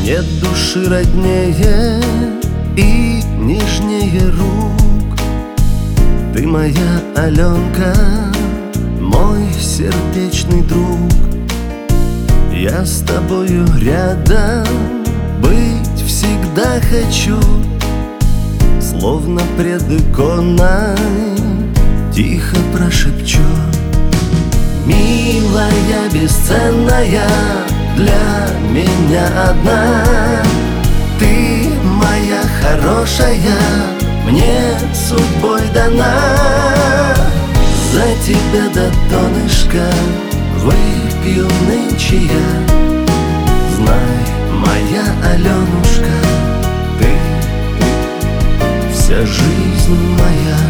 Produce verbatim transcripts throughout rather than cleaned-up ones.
Нет души роднее и нежнее рук. Ты моя Аленка, мой сердечный друг. Я с тобою рядом быть всегда хочу, словно пред иконой тихо прошепчу: милая, бесценная, для меня одна. Ты моя хорошая, мне судьбой дана. За тебя до донышка выпью нынче я. Знай, моя Аленушка, ты вся жизнь моя.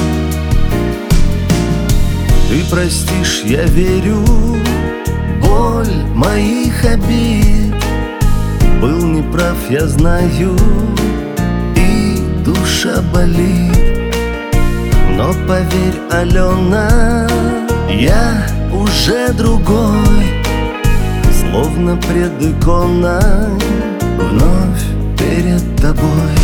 Ты простишь, я верю, боль моих обид. Был неправ, я знаю, и душа болит. Но поверь, Алена, я уже другой, словно пред иконой, вновь перед тобой.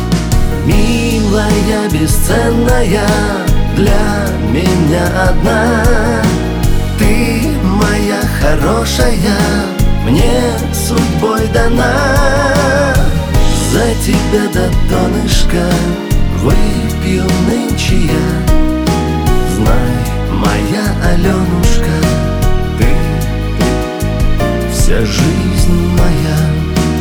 Милая, бесценная, для меня одна. Ты моя хорошая, мне судьбой дана. За тебя до донышка выпью нынче я. Знай, моя Аленушка, ты вся жизнь моя.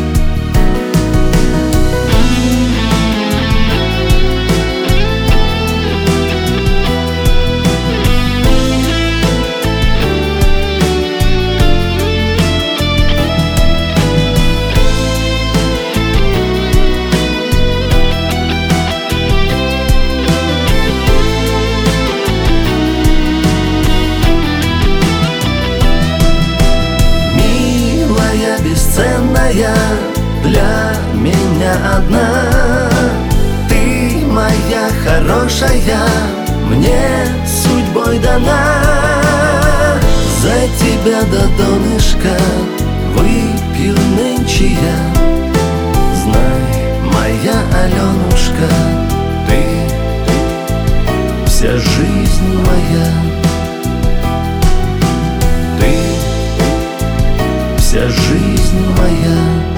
Бесценная, для меня одна. Ты моя хорошая, мне судьбой дана. За тебя до донышка выпью нынче я. Знай, моя Аленушка, ты вся жизнь моя. Вся жизнь моя.